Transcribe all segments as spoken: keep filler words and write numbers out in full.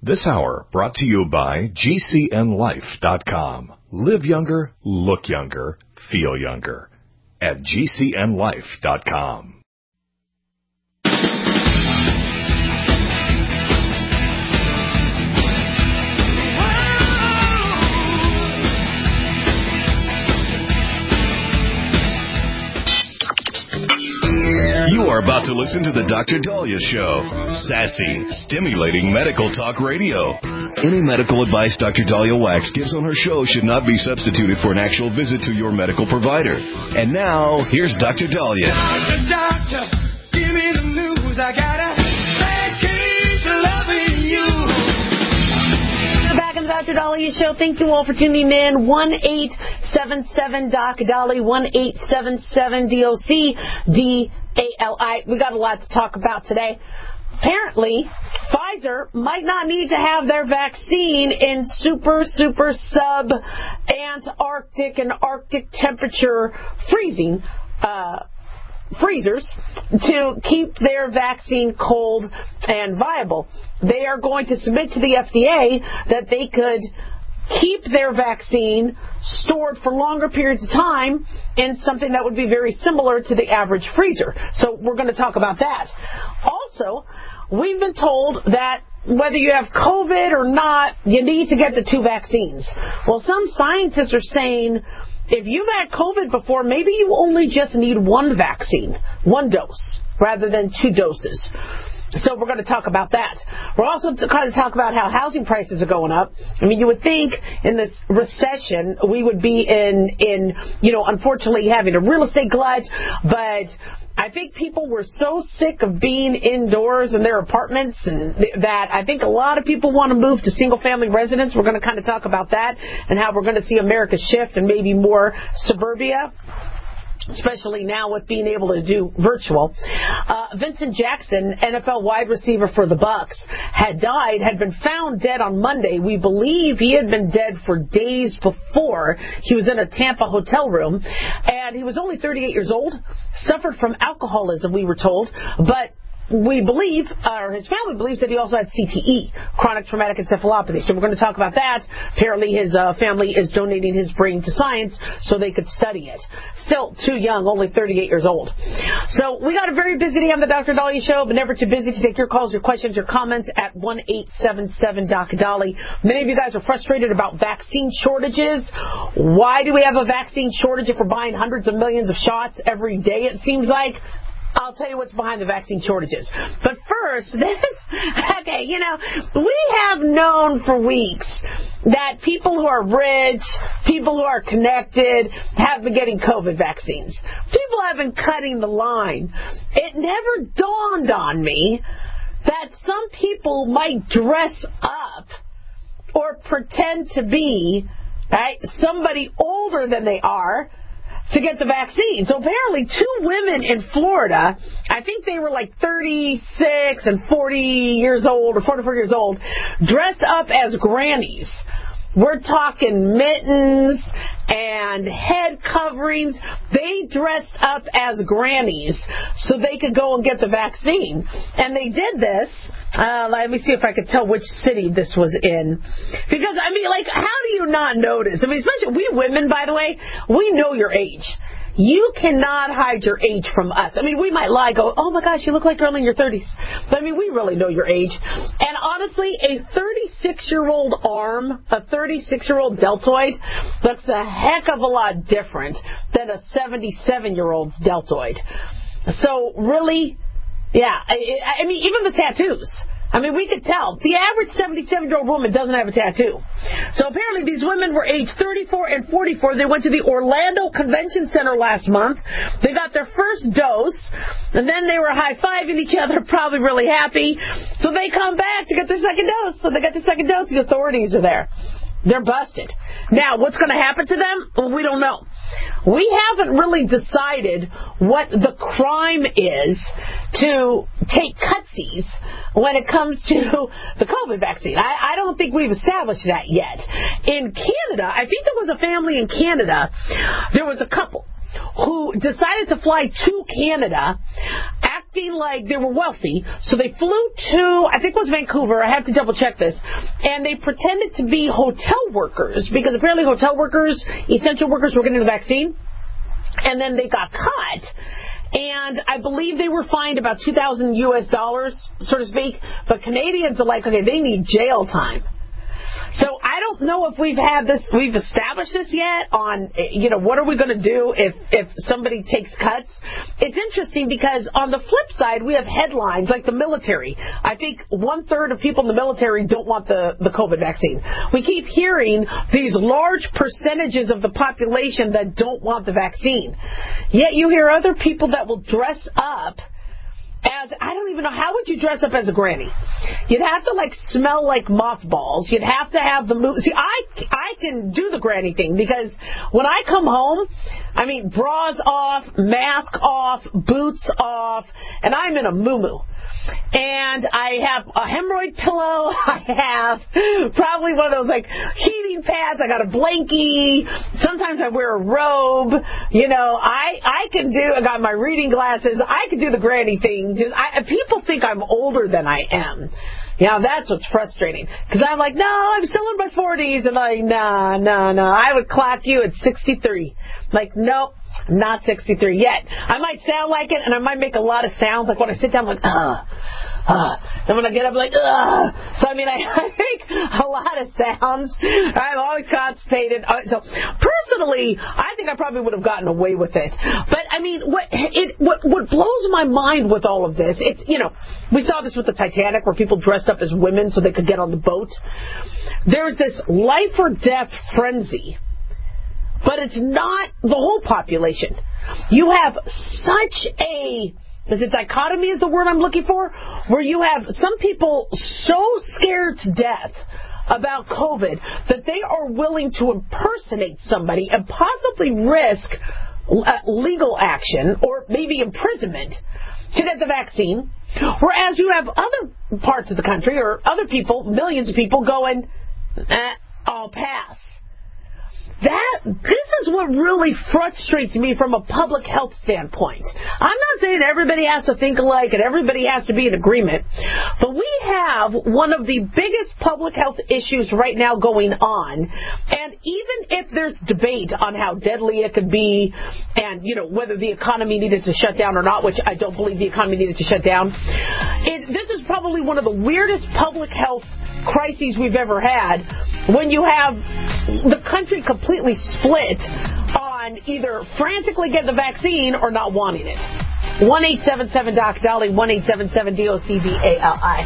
This hour brought to you by G C N life dot com. Live younger, look younger, feel younger at G C N life dot com. You are about to listen to the Doctor Dahlia Show. Sassy, stimulating medical talk radio. Any medical advice Doctor Dahlia Wax gives on her show should not be substituted for an actual visit to your medical provider. And now, here's Doctor Dahlia. Doctor, doctor, give me the news. I got a bad case of loving you. Back in the Doctor Dahlia Show. Thank you all for tuning in. one eight seven seven Doc Dahlia, one eight seven seven D O C D A L I. We got a lot to talk about today. Apparently, Pfizer might not need to have their vaccine in super, super sub Antarctic and Arctic temperature freezing uh, freezers to keep their vaccine cold and viable. They are going to submit to the F D A that they could keep their vaccine stored for longer periods of time in something that would be very similar to the average freezer. So we're going to talk about that. Also, we've been told that whether you have COVID or not, you need to get the two vaccines. Well, some scientists are saying if you've had COVID before, maybe you only just need one vaccine, one dose, rather than two doses. So we're going to talk about that. We're also going to talk about how housing prices are going up. I mean, you would think in this recession we would be in, in you know, unfortunately having a real estate glut, but I think people were so sick of being indoors in their apartments and th- that I think a lot of people want to move to single-family residence. We're going to kind of talk about that and how we're going to see America shift and maybe more suburbia, especially now with being able to do virtual. Uh, Vincent Jackson, N F L wide receiver for the Bucs, had died, had been found dead on Monday. We believe he had been dead for days before. He was in a Tampa hotel room, and he was only thirty-eight years old, suffered from alcoholism, we were told, but we believe, or his family believes, that he also had C T E, chronic traumatic encephalopathy. So we're going to talk about that. Apparently his uh, family is donating his brain to science so they could study it. Still too young, only thirty-eight years old. So we got a very busy day on the Doctor Dahlia Show, but never too busy to take your calls, your questions, your comments at one eight seven seven Doc Dahlia. Many of you guys are frustrated about vaccine shortages. Why do we have a vaccine shortage if we're buying hundreds of millions of shots every day, it seems like? I'll tell you what's behind the vaccine shortages. But first, this, okay, you know, we have known for weeks that people who are rich, people who are connected, have been getting COVID vaccines. People have been cutting the line. It never dawned on me that some people might dress up or pretend to be, right, somebody older than they are to get the vaccine. So apparently two women in Florida, I think they were like thirty-six and forty years old or forty-four years old, dressed up as grannies. We're talking mittens and head coverings. They dressed up as grannies so they could go and get the vaccine. And they did this. Uh, let me see if I could tell which city this was in. Because, I mean, like, how do you not notice? I mean, especially we women, by the way, we know your age. You cannot hide your age from us. I mean, we might lie, go, oh my gosh, you look like you're in your thirties. But I mean, we really know your age. And honestly, a thirty-six-year-old arm, a thirty-six-year-old deltoid, looks a heck of a lot different than a seventy-seven-year-old's deltoid. So really, yeah, I, I mean, even the tattoos. I mean, we could tell. The average seventy-seven-year-old woman doesn't have a tattoo. So apparently these women were aged thirty-four and forty-four. They went to the Orlando Convention Center last month. They got their first dose, and then they were high-fiving each other, probably really happy. So they come back to get their second dose. So they got their second dose. The authorities are there. They're busted. Now, what's going to happen to them? Well, we don't know. We haven't really decided what the crime is to take cutsies when it comes to the COVID vaccine. I, I don't think we've established that yet. In Canada, I think there was a family in Canada, there was a couple who decided to fly to Canada, act acting like they were wealthy. So they flew to, I think it was Vancouver. I have to double check this. And they pretended to be hotel workers because apparently hotel workers, essential workers were getting the vaccine. And then they got caught. And I believe they were fined about two thousand U S dollars, so to speak. But Canadians are like, okay, they need jail time. So I don't know if we've had this, we've established this yet on, you know, what are we going to do if, if somebody takes cuts? It's interesting because on the flip side, we have headlines like the military. I think one third of people in the military don't want the, the COVID vaccine. We keep hearing these large percentages of the population that don't want the vaccine. Yet you hear other people that will dress up as, I don't even know, how would you dress up as a granny? You'd have to, like, smell like mothballs. You'd have to have the move. See, I, I can do the granny thing because when I come home, I mean, bras off, mask off, boots off, and I'm in a muumuu. And I have a hemorrhoid pillow. I have probably one of those, like, heating pads. I got a blankie. Sometimes I wear a robe. You know, I, I can do, I got my reading glasses. I can do the granny thing. Just, I, people think I'm older than I am. Yeah, that's what's frustrating. Because I'm like, no, I'm still in my forties. And I'm like, nah, nah, nah. I would clock you at sixty-three. Like, nope, not sixty-three yet. I might sound like it, and I might make a lot of sounds. Like when I sit down, I'm like, uh, uh. And when I get up, I'm like, uh. So, I mean, I, I make a lot of sounds. I'm always constipated. So, personally, I think I probably would have gotten away with it. But, I mean, what it what, what blows my mind with all of this, it's, you know, we saw this with the Titanic where people dressed up as women so they could get on the boat. There's this life or death frenzy. But it's not the whole population. You have such a, is it dichotomy is the word I'm looking for? Where you have some people so scared to death about COVID that they are willing to impersonate somebody and possibly risk uh, legal action or maybe imprisonment to get the vaccine. Whereas you have other parts of the country or other people, millions of people going, eh, I'll pass. That, this is what really frustrates me from a public health standpoint. I'm not saying everybody has to think alike and everybody has to be in agreement, but we have one of the biggest public health issues right now going on, and even if there's debate on how deadly it could be and, you know, whether the economy needed to shut down or not, which I don't believe the economy needed to shut down, it, this is probably one of the weirdest public health crises we've ever had when you have the country completely split on either frantically getting the vaccine or not wanting it. one eight seven seven D O C D O L Y, one eight seven seven D O C D A L I.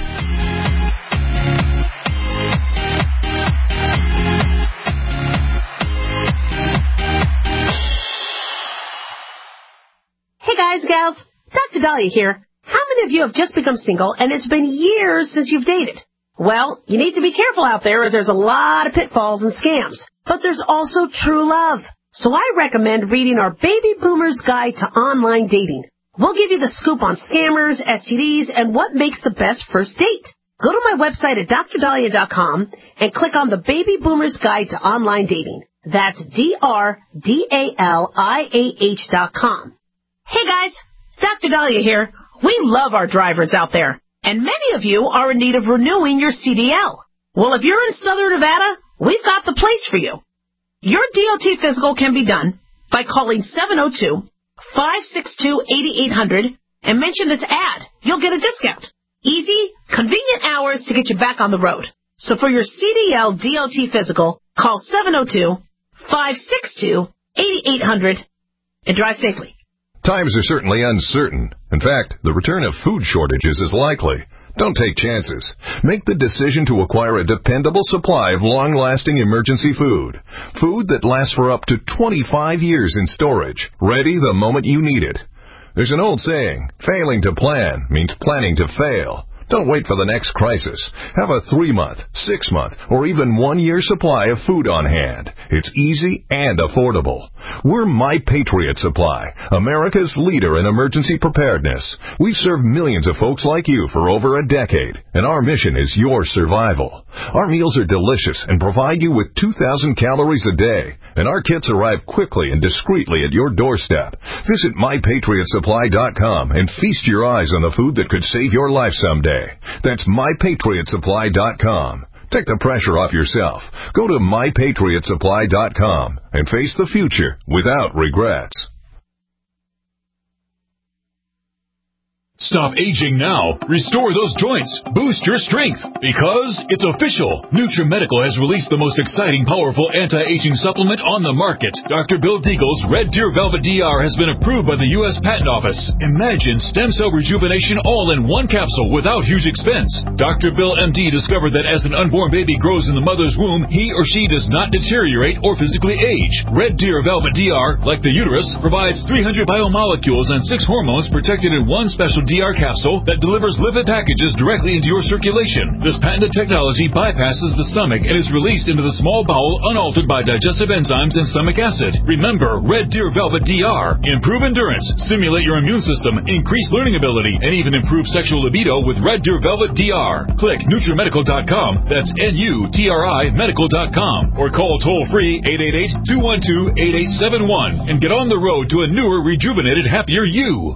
Hey guys, gals, Doctor Dahlia here. How many of you have just become single and it's been years since you've dated? Well, you need to be careful out there as there's a lot of pitfalls and scams. But there's also true love. So I recommend reading our Baby Boomer's Guide to Online Dating. We'll give you the scoop on scammers, S T Ds, and what makes the best first date. Go to my website at dr dahlia dot com and click on the Baby Boomer's Guide to Online Dating. That's D R D A L I A H dot com. Hey guys, Doctor Dahlia here. We love our drivers out there. And many of you are in need of renewing your C D L. Well, if you're in Southern Nevada, we've got the place for you. Your D O T physical can be done by calling seven oh two, five six two, eight eight hundred and mention this ad. You'll get a discount. Easy, convenient hours to get you back on the road. So for your C D L D O T physical, call seven oh two, five six two, eight eight hundred and drive safely. Times are certainly uncertain. In fact, the return of food shortages is likely. Don't take chances. Make the decision to acquire a dependable supply of long-lasting emergency food. Food that lasts for up to twenty-five years in storage, ready the moment you need it. There's an old saying, failing to plan means planning to fail. Don't wait for the next crisis. Have a three-month, six-month, or even one-year supply of food on hand. It's easy and affordable. We're My Patriot Supply, America's leader in emergency preparedness. We've served millions of folks like you for over a decade, and our mission is your survival. Our meals are delicious and provide you with two thousand calories a day, and our kits arrive quickly and discreetly at your doorstep. Visit my patriot supply dot com and feast your eyes on the food that could save your life someday. That's my patriot supply dot com. Take the pressure off yourself. Go to my patriot supply dot com and face the future without regrets. Stop aging now. Restore those joints. Boost your strength. Because it's official. NutriMedical has released the most exciting, powerful anti-aging supplement on the market. Doctor Bill Deagle's Red Deer Velvet D R has been approved by the U S Patent Office. Imagine stem cell rejuvenation all in one capsule without huge expense. Doctor Bill M D discovered that as an unborn baby grows in the mother's womb, he or she does not deteriorate or physically age. Red Deer Velvet D R, like the uterus, provides three hundred biomolecules and six hormones protected in one special D R capsule that delivers lipid packages directly into your circulation. This patented technology bypasses the stomach and is released into the small bowel unaltered by digestive enzymes and stomach acid. Remember, Red Deer Velvet D R. Improve endurance, stimulate your immune system, increase learning ability, and even improve sexual libido with Red Deer Velvet D R. Click Nutri Medical dot com. That's N U T R I Medical dot com. Or call toll-free eight eight eight, two one two, eight eight seven one and get on the road to a newer, rejuvenated, happier you.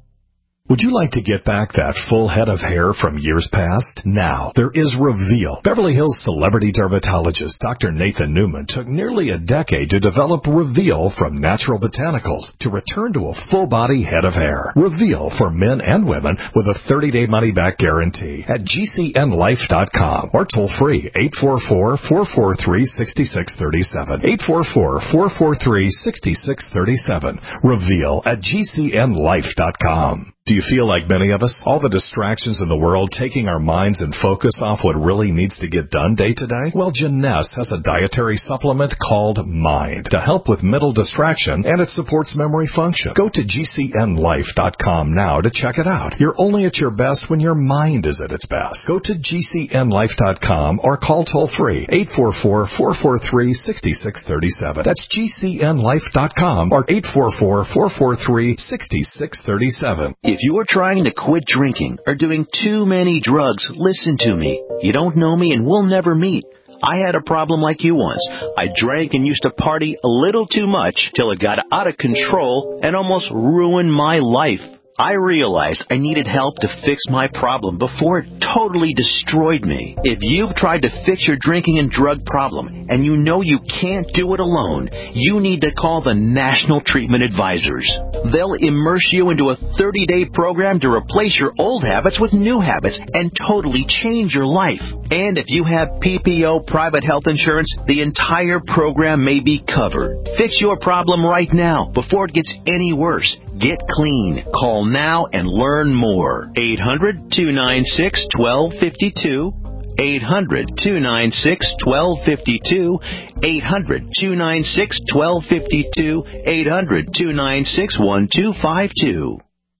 Would you like to get back that full head of hair from years past? Now, there is Reveal. Beverly Hills celebrity dermatologist Doctor Nathan Newman took nearly a decade to develop Reveal from natural botanicals to return to a full-body head of hair. Reveal for men and women with a thirty-day money-back guarantee at G C N life dot com or toll-free eight four four, four four three, six six three seven. eight four four, four four three, six six three seven. Reveal at G C N life dot com. Do you feel like many of us, all the distractions in the world taking our minds and focus off what really needs to get done day to day? Well, Jeunesse has a dietary supplement called Mind to help with mental distraction, and it supports memory function. Go to G C N life dot com now to check it out. You're only at your best when your mind is at its best. Go to G C N life dot com or call toll-free eight four four, four four three, six six three seven. That's G C N life dot com or eight four four, four four three, six six three seven. If you are trying to quit drinking or doing too many drugs, listen to me. You don't know me and we'll never meet. I had a problem like you once. I drank and used to party a little too much till it got out of control and almost ruined my life. I realized I needed help to fix my problem before it totally destroyed me. If you've tried to fix your drinking and drug problem and you know you can't do it alone, you need to call the National Treatment Advisors. They'll immerse you into a thirty-day program to replace your old habits with new habits and totally change your life. And if you have P P O private health insurance, the entire program may be covered. Fix your problem right now before it gets any worse. Get clean. Call now and learn more. eight hundred, two nine six, one two five two. eight hundred, two nine six, one two five two. eight hundred, two nine six, one two five two. eight hundred, two nine six, one two five two.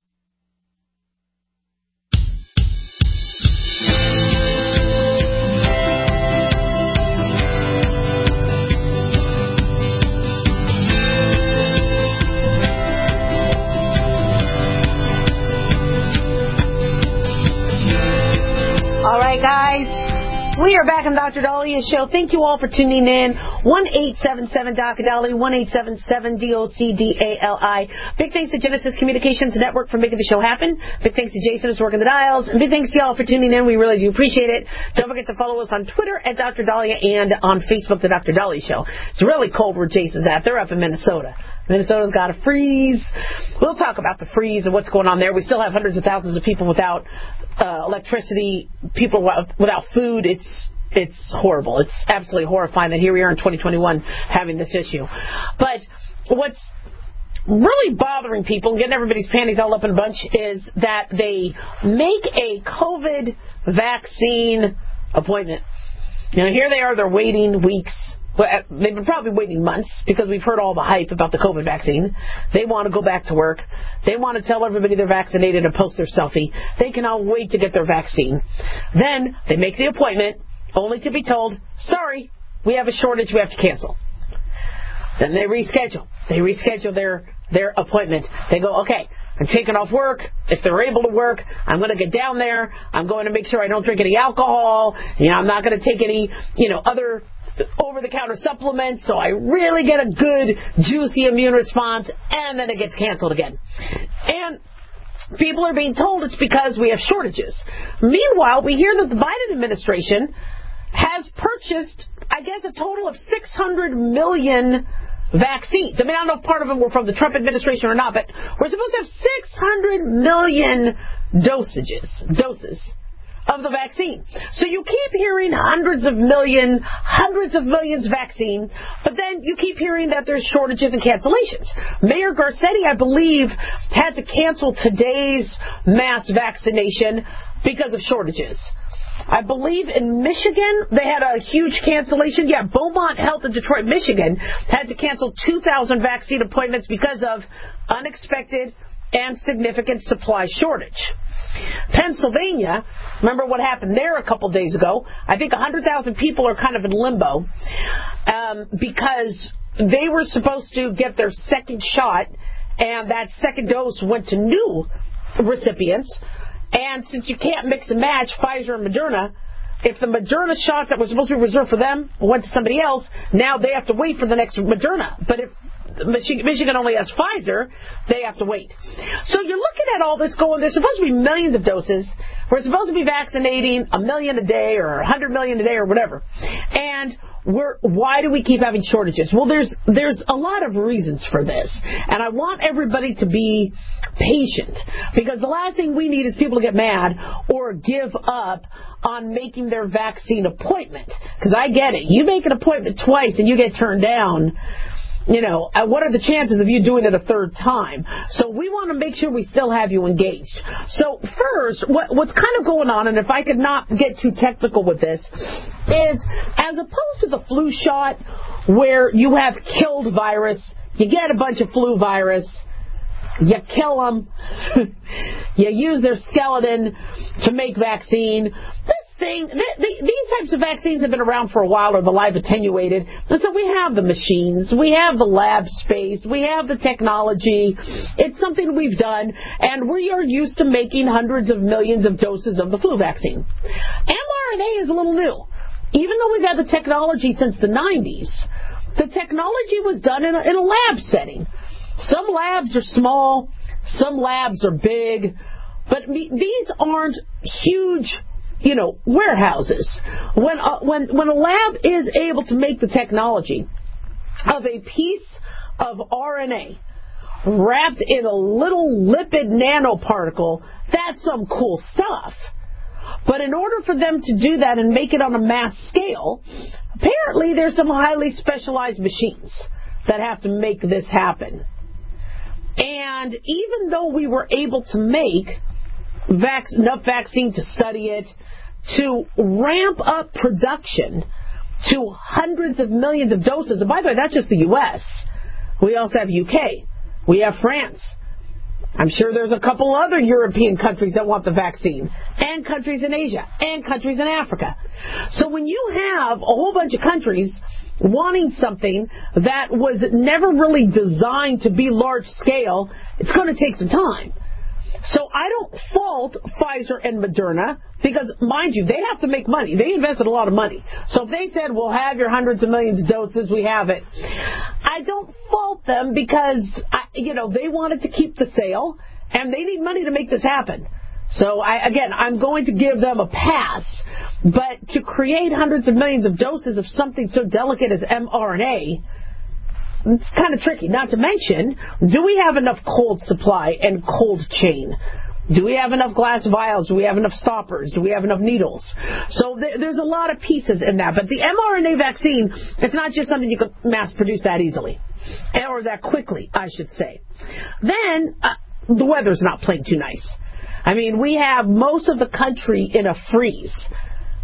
All right, guys. We are back on Doctor Dalia's show. Thank you all for tuning in. one eight seven seven D O C Dali, one eight seven seven D O C D A L I. Big thanks to Genesis Communications Network for making the show happen. Big thanks to Jason who's working the dials. And big thanks to y'all for tuning in. We really do appreciate it. Don't forget to follow us on Twitter at Doctor Dalia and on Facebook, The Doctor Dalia Show. It's really cold where Jason's at. They're up in Minnesota. Minnesota's got a freeze. We'll talk about the freeze and what's going on there. We still have hundreds of thousands of people without uh, electricity, people without food. It's It's horrible. It's absolutely horrifying that here we are in twenty twenty-one having this issue. But what's really bothering people and getting everybody's panties all up in a bunch is that they make a COVID vaccine appointment. You know, here they are, they're waiting weeks well, they've been probably waiting months because we've heard all the hype about the COVID vaccine. They want to go back to work. They want to tell everybody they're vaccinated and post their selfie. They cannot wait to get their vaccine. Then they make the appointment only to be told, sorry, we have a shortage, we have to cancel. Then they reschedule. They reschedule their, their appointment. They go, okay, I'm taking off work. If they're able to work, I'm going to get down there. I'm going to make sure I don't drink any alcohol. You know, I'm not going to take any, you know, other over-the-counter supplements, so I really get a good, juicy immune response, and then it gets canceled again. And people are being told it's because we have shortages. Meanwhile, we hear that the Biden administration has purchased, I guess, a total of six hundred million vaccines. I mean, I don't know if part of them were from the Trump administration or not, but we're supposed to have six hundred million dosages, doses of the vaccine. So you keep hearing hundreds of millions, hundreds of millions vaccine, but then you keep hearing that there's shortages and cancellations. Mayor Garcetti, I believe, had to cancel today's mass vaccination because of shortages. I believe in Michigan, they had a huge cancellation. Yeah, Beaumont Health in Detroit, Michigan, had to cancel two thousand vaccine appointments because of unexpected and significant supply shortage. Pennsylvania, remember what happened there a couple days ago? I think one hundred thousand people are kind of in limbo um, because they were supposed to get their second shot, and that second dose went to new recipients. And since you can't mix and match Pfizer and Moderna, if the Moderna shots that were supposed to be reserved for them went to somebody else, now they have to wait for the next Moderna. But if Michigan only has Pfizer, they have to wait. So you're looking at all this going, there's supposed to be millions of doses. We're supposed to be vaccinating a million a day or a hundred million a day or whatever. And we're, why do we keep having shortages? Well, there's there's a lot of reasons for this. And I want everybody to be patient, because the last thing we need is people to get mad or give up on making their vaccine appointment. Because I get it. You make an appointment twice and you get turned down. You know, what are the chances of you doing it a third time? So we want to make sure we still have you engaged. So first, what, what's kind of going on, and if I could not get too technical with this, is as opposed to the flu shot where you have killed virus, you get a bunch of flu virus, you kill them, you use their skeleton to make vaccine. This thing, th- th- these types of vaccines have been around for a while, or the live attenuated, and so we have the machines, we have the lab space, we have the technology. It's something we've done, and we are used to making hundreds of millions of doses of the flu vaccine. mRNA is a little new. Even though we've had the technology since the nineties, the technology was done in a, in a lab setting. Some labs are small, some labs are big, but these aren't huge, you know, warehouses. When uh, when when a lab is able to make the technology of a piece of R N A wrapped in a little lipid nanoparticle, that's some cool stuff. But in order for them to do that and make it on a mass scale, apparently there's some highly specialized machines that have to make this happen. And even though we were able to make vac- enough vaccine to study it, to ramp up production to hundreds of millions of doses, and by the way, that's just the U S. We also have U K. We have France. I'm sure there's a couple other European countries that want the vaccine, and countries in Asia, and countries in Africa. So when you have a whole bunch of countries wanting something that was never really designed to be large scale, it's going to take some time. So I don't fault Pfizer and Moderna because, mind you, they have to make money. They invested a lot of money. So if they said, we'll have your hundreds of millions of doses, we have it. I don't fault them because, I, you know, they wanted to keep the sale and they need money to make this happen. So, I, again, I'm going to give them a pass. But to create hundreds of millions of doses of something so delicate as mRNA, it's kind of tricky. Not to mention, do we have enough cold supply and cold chain? Do we have enough glass vials? Do we have enough stoppers? Do we have enough needles? So th- there's a lot of pieces in that. But the mRNA vaccine, it's not just something you can mass produce that easily. Or that quickly, I should say. Then, uh, the weather's not playing too nice. I mean, we have most of the country in a freeze.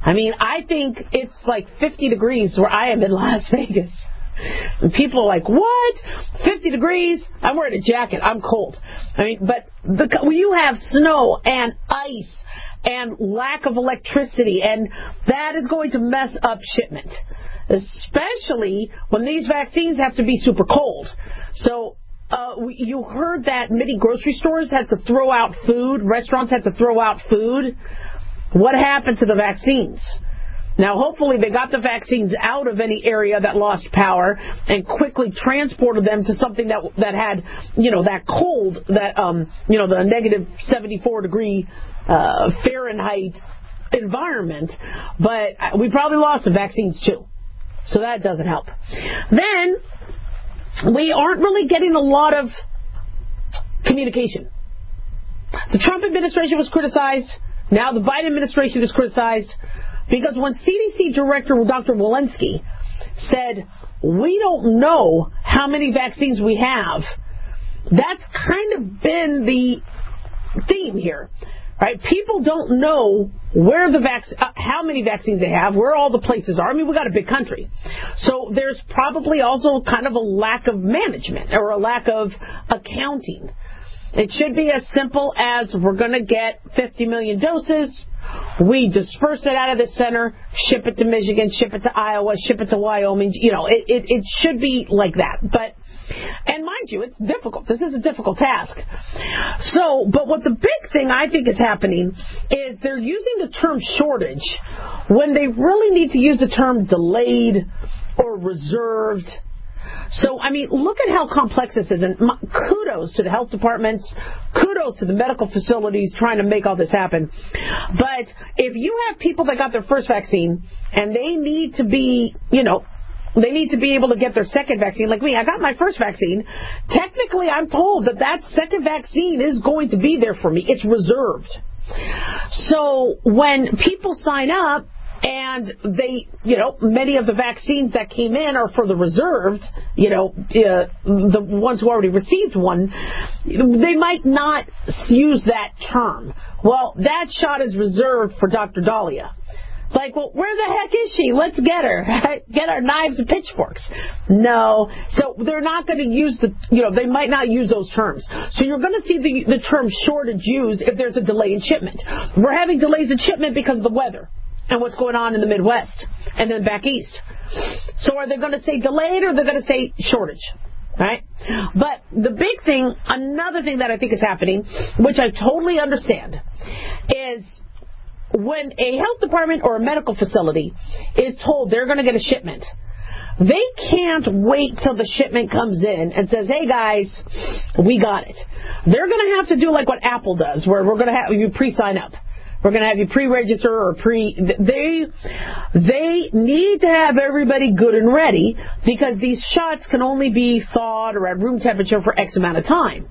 I mean, I think it's like fifty degrees where I am in Las Vegas. And people are like, what? fifty degrees? I'm wearing a jacket. I'm cold. I mean, but the, when you have snow and ice and lack of electricity, and that is going to mess up shipment, especially when these vaccines have to be super cold. So uh, you heard that many grocery stores had to throw out food, restaurants had to throw out food. What happened to the vaccines? Now, hopefully they got the vaccines out of any area that lost power and quickly transported them to something that that had, you know, that cold, that, um, you know, the negative seventy-four degree uh, Fahrenheit environment. But we probably lost the vaccines, too. So that doesn't help. Then, we aren't really getting a lot of communication. The Trump administration was criticized. Now the Biden administration is criticized. Because when C D C Director Doctor Walensky said, we don't know how many vaccines we have, that's kind of been the theme here. Right? People don't know where the vac- uh, how many vaccines they have, where all the places are. I mean, we've got a big country. So there's probably also kind of a lack of management or a lack of accounting. It should be as simple as we're going to get fifty million doses. We disperse it out of the center, ship it to Michigan, ship it to Iowa, ship it to Wyoming. You know, it, it, it should be like that. But, and mind you, it's difficult. This is a difficult task. So, but what the big thing I think is happening is they're using the term shortage when they really need to use the term delayed or reserved. So, I mean, look at how complex this is. And kudos to the health departments. Kudos to the medical facilities trying to make all this happen. But if you have people that got their first vaccine and they need to be, you know, they need to be able to get their second vaccine. Like me, I got my first vaccine. Technically, I'm told that that second vaccine is going to be there for me. It's reserved. So when people sign up, and they, you know, many of the vaccines that came in are for the reserved, you know, uh, the ones who already received one, they might not use that term. Well, that shot is reserved for Doctor Daliah. Like, well, where the heck is she? Let's get her. Get our knives and pitchforks. No. So they're not going to use the, you know, they might not use those terms. So you're going to see the, the term shortage used if there's a delay in shipment. We're having delays in shipment because of the weather and what's going on in the Midwest and then back east. So are they going to say delayed or they're going to say shortage? Right? But the big thing, another thing that I think is happening, which I totally understand, is when a health department or a medical facility is told they're going to get a shipment, they can't wait till the shipment comes in and says, hey guys, we got it. They're going to have to do like what Apple does, where we're going to have you pre-sign up. We're going to have you pre-register or pre... They they need to have everybody good and ready because these shots can only be thawed or at room temperature for X amount of time.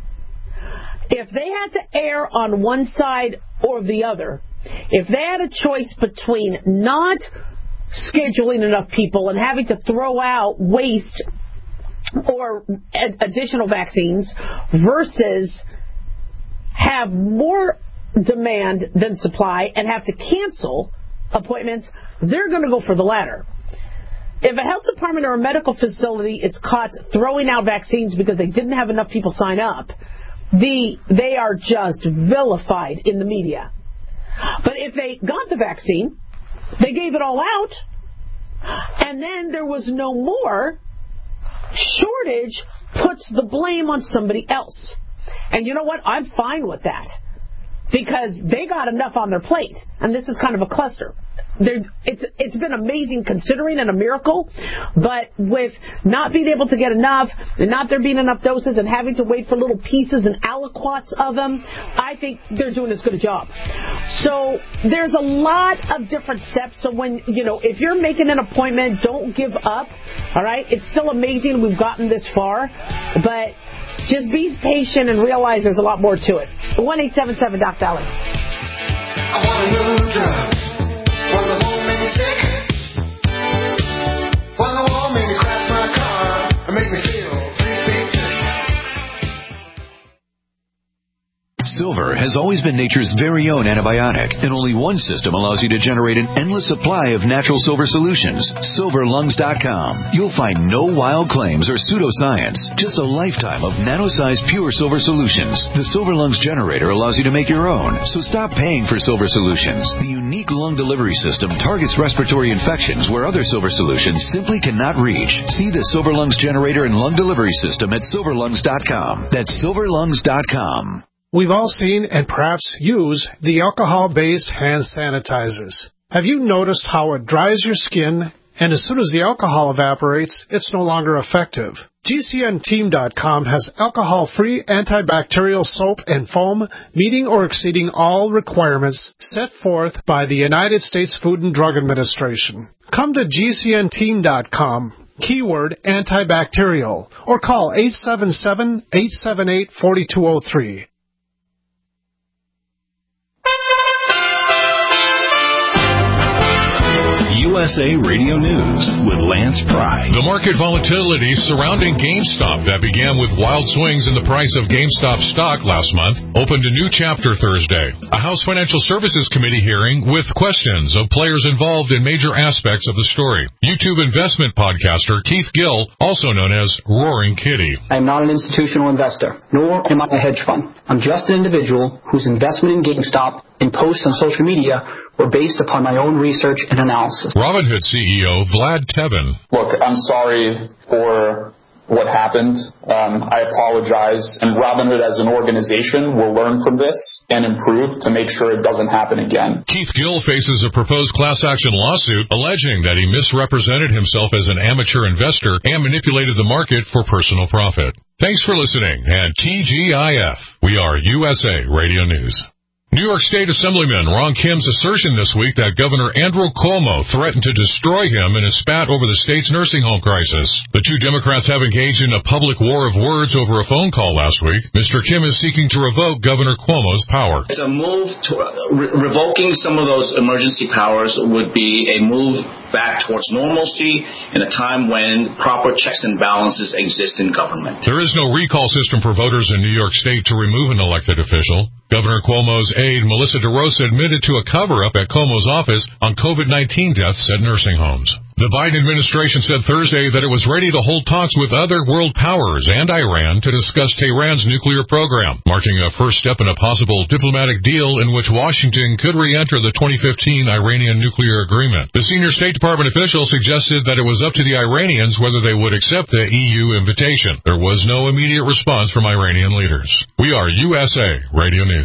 If they had to err on one side or the other, if they had a choice between not scheduling enough people and having to throw out waste or ad- additional vaccines versus have more demand than supply and have to cancel appointments, they're going to go for the latter. If a health department or a medical facility is caught throwing out vaccines because they didn't have enough people sign up, the they are just vilified in the media. But if they got the vaccine, they gave it all out, and then there was no more, shortage puts the blame on somebody else. And you know what? I'm fine with that. Because they got enough on their plate, and this is kind of a cluster. They're, it's it's been amazing considering and a miracle, but with not being able to get enough, and not there being enough doses, and having to wait for little pieces and aliquots of them, I think they're doing as good a job. So there's a lot of different steps. So when, you know, if you're making an appointment, don't give up, all right? It's still amazing we've gotten this far, but just be patient and realize there's a lot more to it. one eight seven seven Doc Dolly. I want a new drug. One that won't make me sick. One that won't make me crash my car and make me feel three feet thick. Silver has has always been nature's very own antibiotic, and only one system allows you to generate an endless supply of natural silver solutions. silver lungs dot com. You'll find no wild claims or pseudoscience, just a lifetime of nano-sized pure silver solutions. The Silver Lungs generator allows you to make your own, so stop paying for silver solutions. The unique lung delivery system targets respiratory infections where other silver solutions simply cannot reach. See the Silver Lungs generator and lung delivery system at silver lungs dot com. That's silver lungs dot com. We've all seen and perhaps use the alcohol-based hand sanitizers. Have you noticed how it dries your skin, and as soon as the alcohol evaporates, it's no longer effective? G C N team dot com has alcohol-free antibacterial soap and foam meeting or exceeding all requirements set forth by the United States Food and Drug Administration. Come to G C N team dot com, keyword antibacterial, or call eight seven seven, eight seven eight, four two zero three. U S A Radio News with Lance Pry. The market volatility surrounding GameStop that began with wild swings in the price of GameStop stock last month opened a new chapter Thursday. A House Financial Services Committee hearing with questions of players involved in major aspects of the story. YouTube investment podcaster Keith Gill, also known as Roaring Kitty. I am not an institutional investor, nor am I a hedge fund. I'm just an individual whose investment in GameStop and posts on social media were based upon my own research and analysis. Robinhood C E O Vlad Tevin. Look, I'm sorry for what happened. Um, I apologize. And Robinhood as an organization will learn from this and improve to make sure it doesn't happen again. Keith Gill faces a proposed class action lawsuit alleging that he misrepresented himself as an amateur investor and manipulated the market for personal profit. Thanks for listening, and T G I F. We are U S A Radio News. New York State Assemblyman Ron Kim's assertion this week that Governor Andrew Cuomo threatened to destroy him in a spat over the state's nursing home crisis. The two Democrats have engaged in a public war of words over a phone call last week. Mister Kim is seeking to revoke Governor Cuomo's power. It's a move to uh, re- revoking some of those emergency powers would be a move back towards normalcy in a time when proper checks and balances exist in government. There is no recall system for voters in New York State to remove an elected official. Governor Cuomo's aide, Melissa DeRosa, admitted to a cover-up at Cuomo's office on COVID nineteen deaths at nursing homes. The Biden administration said Thursday that it was ready to hold talks with other world powers and Iran to discuss Tehran's nuclear program, marking a first step in a possible diplomatic deal in which Washington could re-enter the twenty fifteen Iranian nuclear agreement. The senior State Department official suggested that it was up to the Iranians whether they would accept the E U invitation. There was no immediate response from Iranian leaders. We are U S A Radio News.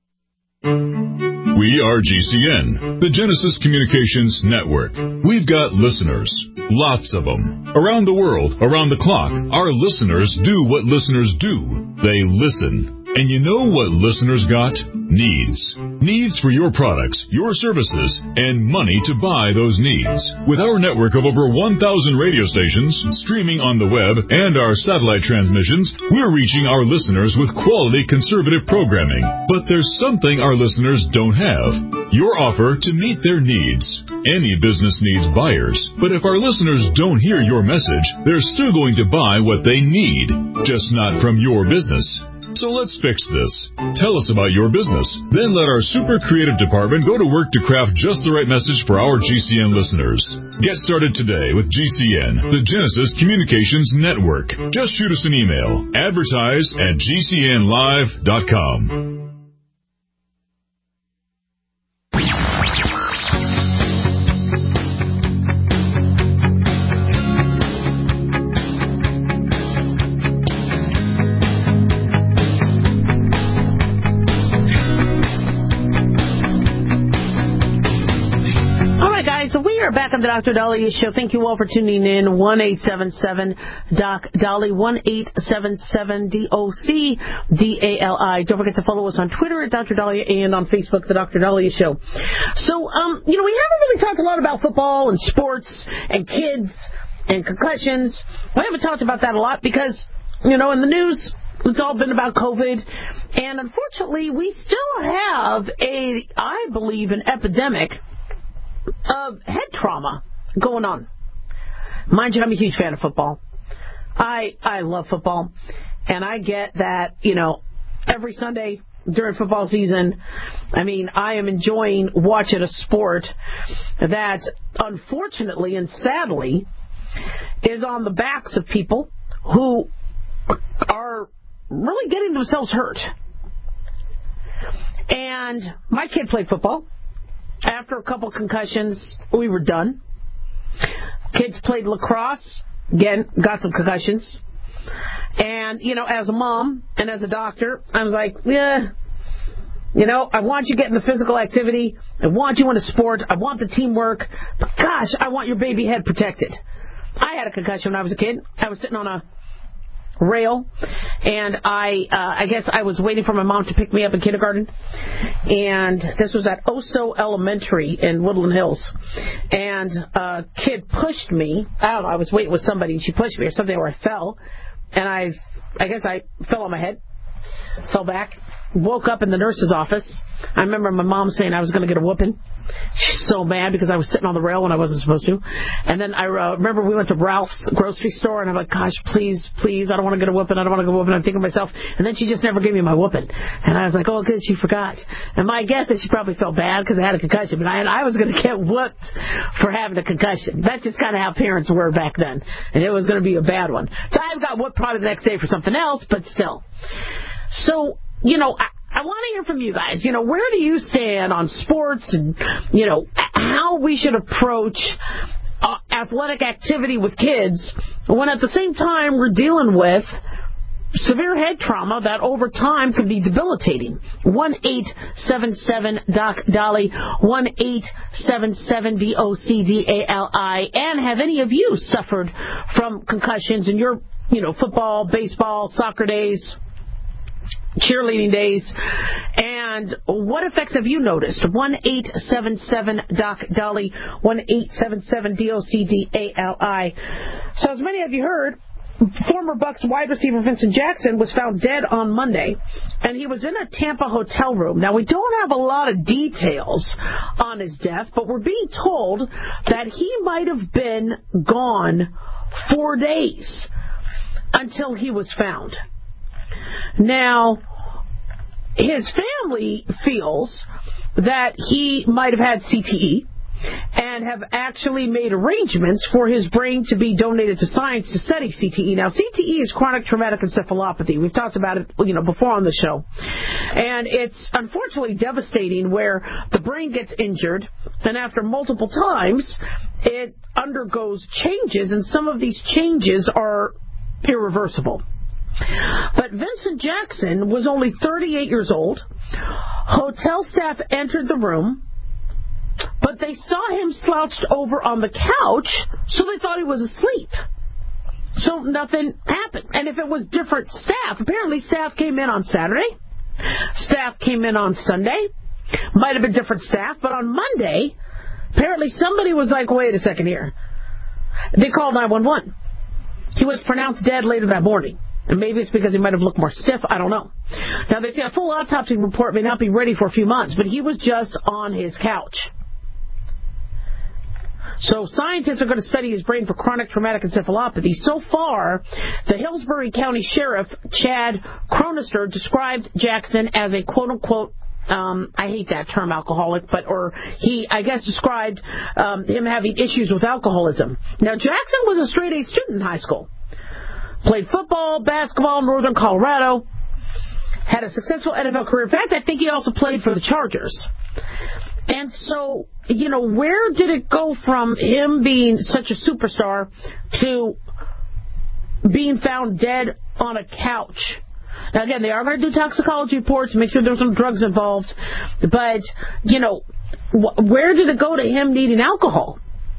We are G C N, the Genesis Communications Network. We've got listeners, lots of them. Around the world, around the clock, our listeners do what listeners do. They listen. And you know what listeners got? Needs. Needs for your products, your services, and money to buy those needs. With our network of over one thousand radio stations, streaming on the web, and our satellite transmissions, we're reaching our listeners with quality conservative programming. But there's something our listeners don't have. Your offer to meet their needs. Any business needs buyers, but if our listeners don't hear your message, they're still going to buy what they need, just not from your business. So let's fix this. Tell us about your business. Then let our super creative department go to work to craft just the right message for our G C N listeners. Get started today with G C N, the Genesis Communications Network. Just shoot us an email. Advertise at G C N live dot com. Back on the Doctor Dolly Show. Thank you all for tuning in. one eight seven seven Doc Dolly, one eight seven seven D O C D A L I. Don't forget to follow us on Twitter at Doctor Dolly and on Facebook, the Doctor Dolly Show. So, um, you know, we haven't really talked a lot about football and sports and kids and concussions. We haven't talked about that a lot because, you know, in the news, it's all been about COVID. And unfortunately, we still have a, I believe, an epidemic of head trauma going on. Mind you, I'm a huge fan of football. I I love football, and I get that, you know, every Sunday during football season. I mean, I am enjoying watching a sport that, unfortunately and sadly, is on the backs of people who are really getting themselves hurt. And my kid played football. After a couple concussions, we were done. Kids played lacrosse. Again, got some concussions. And, you know, as a mom and as a doctor, I was like, yeah, you know, I want you getting the physical activity. I want you in a sport. I want the teamwork. But gosh, I want your baby head protected. I had a concussion when I was a kid. I was sitting on a rail, and I uh, I guess I was waiting for my mom to pick me up in kindergarten, and this was at Oso Elementary in Woodland Hills, and a kid pushed me. I don't know, I was waiting with somebody, and she pushed me or something, or I fell, and I I guess I fell on my head, fell back, woke up in the nurse's office. I remember my mom saying I was going to get a whooping. She's so mad because I was sitting on the rail when I wasn't supposed to. And then I uh, remember we went to Ralph's grocery store, and I'm like, gosh, please, please, I don't want to get a whooping. I don't want to get a whooping. I'm thinking to myself. And then she just never gave me my whooping. And I was like, oh, good, she forgot. And my guess is she probably felt bad because I had a concussion. But I, I was going to get whooped for having a concussion. That's just kind of how parents were back then. And it was going to be a bad one. So I got whooped probably the next day for something else, but still. So, you know, I, I want to hear from you guys. You know, where do you stand on sports and, you know, how we should approach uh, athletic activity with kids when at the same time we're dealing with severe head trauma that over time can be debilitating. one eight seven seven D O C D A L I, one eight seven seven D O C D A L I. And have any of you suffered from concussions in your, you know, football, baseball, soccer days, cheerleading days, and what effects have you noticed? one eight seven seven D O C D A L I, one eight seven seven D O C D A L I. So as many of you heard, former Bucs wide receiver Vincent Jackson was found dead on Monday, and he was in a Tampa hotel room. Now, we don't have a lot of details on his death, but we're being told that he might have been gone four days until he was found. Now, his family feels that he might have had C T E and have actually made arrangements for his brain to be donated to science to study C T E. Now, C T E is chronic traumatic encephalopathy. We've talked about it, you know, before on the show. And it's unfortunately devastating where the brain gets injured, and after multiple times, it undergoes changes, and some of these changes are irreversible. But Vincent Jackson was only thirty-eight years old. Hotel staff entered the room, but they saw him slouched over on the couch, so they thought he was asleep. So nothing happened. And if it was different staff, apparently staff came in on Saturday, staff came in on Sunday, might have been different staff, but on Monday, apparently somebody was like, wait a second here. They called nine one one. He was pronounced dead later that morning. And maybe it's because he might have looked more stiff. I don't know. Now, they say a full autopsy report may not be ready for a few months, but he was just on his couch. So scientists are going to study his brain for chronic traumatic encephalopathy. So far, the Hillsborough County Sheriff, Chad Cronister, described Jackson as a quote-unquote, um, I hate that term, alcoholic, but, or he, I guess, described um, him having issues with alcoholism. Now, Jackson was a straight-A student in high school. Played football, basketball in Northern Colorado. Had a successful N F L career. In fact, I think he also played for the Chargers. And so, you know, where did it go from him being such a superstar to being found dead on a couch? Now, again, they are going to do toxicology reports, make sure there's some drugs involved. But, you know, wh- where did it go to him needing alcohol?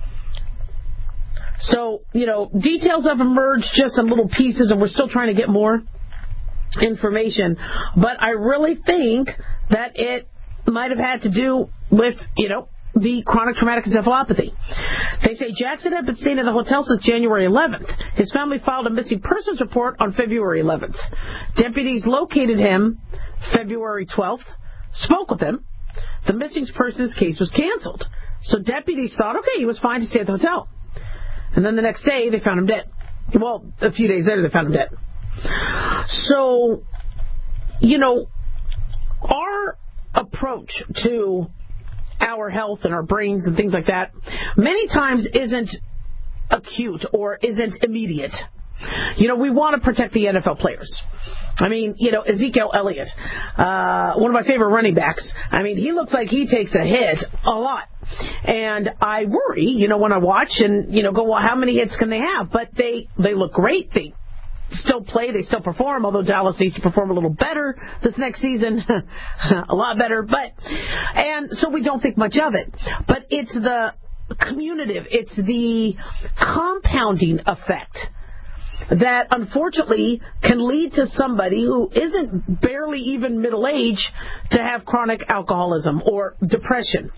So, you know, details have emerged just in little pieces, and we're still trying to get more information. But I really think that it might have had to do with, you know, the chronic traumatic encephalopathy. They say Jackson had been staying in the hotel since January eleventh. His family filed a missing persons report on February eleventh. Deputies located him February twelfth, spoke with him. The missing persons case was canceled. So deputies thought, okay, he was fine to stay at the hotel. And then the next day, they found him dead. Well, a few days later, they found him dead. So, you know, our approach to our health and our brains and things like that many times isn't acute or isn't immediate. You know, we want to protect the N F L players. I mean, you know, Ezekiel Elliott, uh, one of my favorite running backs. I mean, he looks like he takes a hit a lot. And I worry, you know, when I watch and, you know, go, well, how many hits can they have? But they, they look great. They still play. They still perform, although Dallas needs to perform a little better this next season. A lot better. But, and so we don't think much of it. But it's the commutative. It's the compounding effect that unfortunately can lead to somebody who isn't barely even middle-aged to have chronic alcoholism or depression.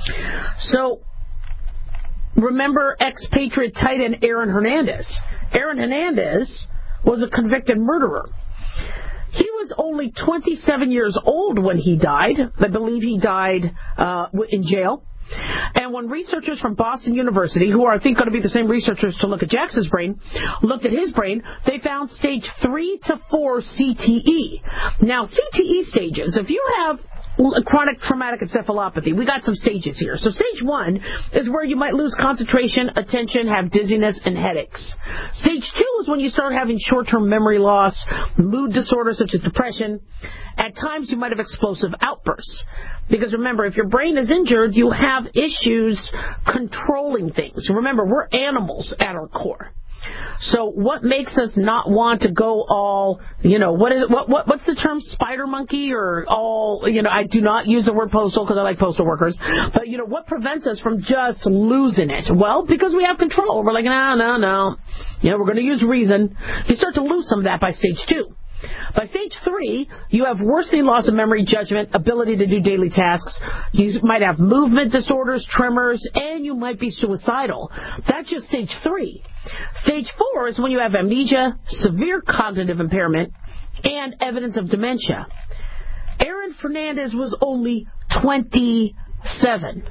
So remember expatriate tight end Aaron Hernandez. Aaron Hernandez was a convicted murderer. He was only twenty-seven years old when he died. I believe he died uh, in jail. And when researchers from Boston University, who are, I think, going to be the same researchers to look at Jackson's brain, looked at his brain, they found stage three to four C T E. Now, C T E stages, if you have chronic traumatic encephalopathy, we got some stages here. So stage one is where you might lose concentration, attention, have dizziness, and headaches. Stage two is when you start having short-term memory loss, mood disorders such as depression. At times, you might have explosive outbursts. Because remember, if your brain is injured, you have issues controlling things. Remember, we're animals at our core. So what makes us not want to go all, you know, what is what what what's the term, spider monkey, or all, you know, I do not use the word postal because I like postal workers, but, you know, what prevents us from just losing it? Well, because we have control. We're like, no, no, no. You know, we're going to use reason. You start to lose some of that by stage two. By stage three, you have worsening loss of memory, judgment, ability to do daily tasks. You might have movement disorders, tremors, and you might be suicidal. That's just stage three. Stage four is when you have amnesia, severe cognitive impairment, and evidence of dementia. Aaron Hernandez was only twenty-seven.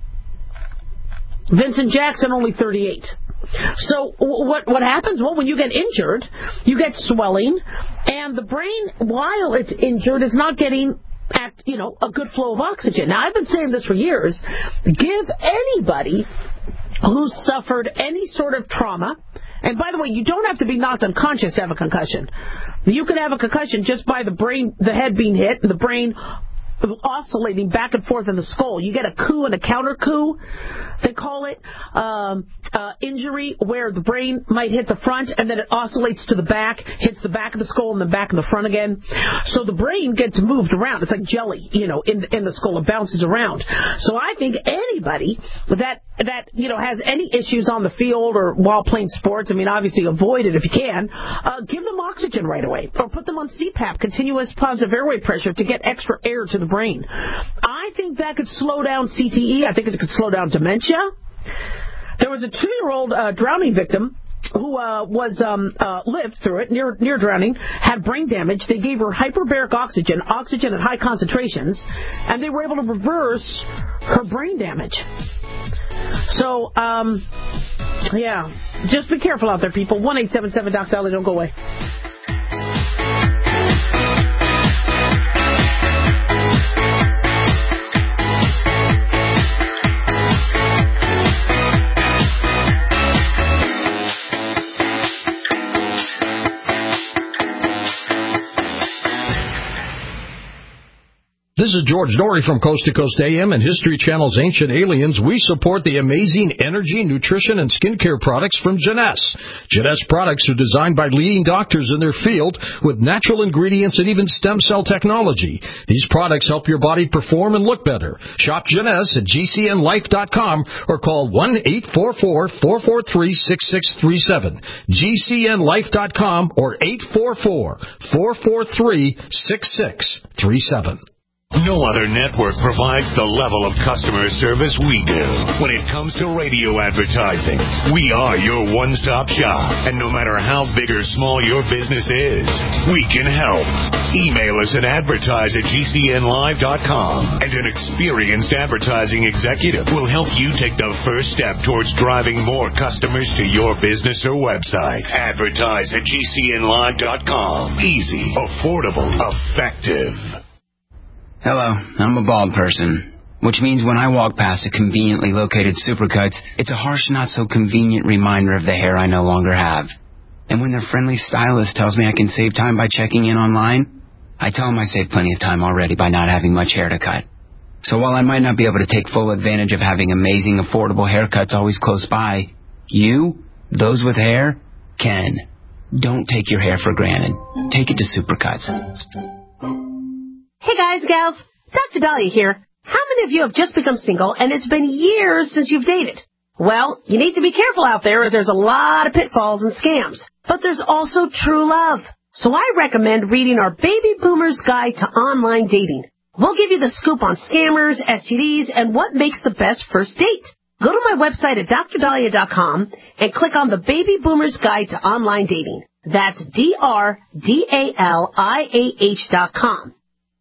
Vincent Jackson, only thirty-eight. So what what happens? Well, when you get injured, you get swelling, and the brain, while it's injured, is not getting at, you know, a good flow of oxygen. Now, I've been saying this for years. Give anybody who's suffered any sort of trauma, and by the way, you don't have to be knocked unconscious to have a concussion. You can have a concussion just by the brain, the head being hit, and the brain oscillating back and forth in the skull. You get a coup and a counter coup, they call it, um, uh, injury where the brain might hit the front and then it oscillates to the back, hits the back of the skull and the back of the front again. So the brain gets moved around. It's like jelly, you know, in the, in the skull. It bounces around. So I think anybody that that you know has any issues on the field or while playing sports, I mean, obviously avoid it if you can. Uh, give them oxygen right away, or put them on C PAP, continuous positive airway pressure, to get extra air to the brain. I think that could slow down C T E. I think it could slow down dementia. There was a two-year-old uh, drowning victim who uh, was um, uh, lived through it, near near drowning, had brain damage. They gave her hyperbaric oxygen, oxygen at high concentrations, and they were able to reverse her brain damage. So, um, yeah, just be careful out there, people. one eight seven seven Doc Dolly, don't go away. This is George Dory from Coast to Coast A M and History Channel's Ancient Aliens. We support the amazing energy, nutrition, and skincare products from Jeunesse. Jeunesse products are designed by leading doctors in their field with natural ingredients and even stem cell technology. These products help your body perform and look better. Shop Jeunesse at G C N life dot com or call one eight four four, four four three, six six three seven. G C N life dot com or eight four four, four four three, six six three seven. No other network provides the level of customer service we do. When it comes to radio advertising, we are your one-stop shop. And no matter how big or small your business is, we can help. Email us at advertise at G C N live dot com, and an experienced advertising executive will help you take the first step towards driving more customers to your business or website. Advertise at G C N live dot com. Easy, affordable, effective. Hello, I'm a bald person, which means when I walk past a conveniently located Supercuts, it's a harsh, not-so-convenient reminder of the hair I no longer have. And when their friendly stylist tells me I can save time by checking in online, I tell them I saved plenty of time already by not having much hair to cut. So while I might not be able to take full advantage of having amazing, affordable haircuts always close by, you, those with hair, can. Don't take your hair for granted. Take it to Supercuts. Hey guys, gals, Doctor Dahlia here. How many of you have just become single and it's been years since you've dated? Well, you need to be careful out there as there's a lot of pitfalls and scams. But there's also true love. So I recommend reading our Baby Boomer's Guide to Online Dating. We'll give you the scoop on scammers, S T Ds, and what makes the best first date. Go to my website at dr dahlia dot com and click on the Baby Boomer's Guide to Online Dating. That's D R D A L I A H dot com.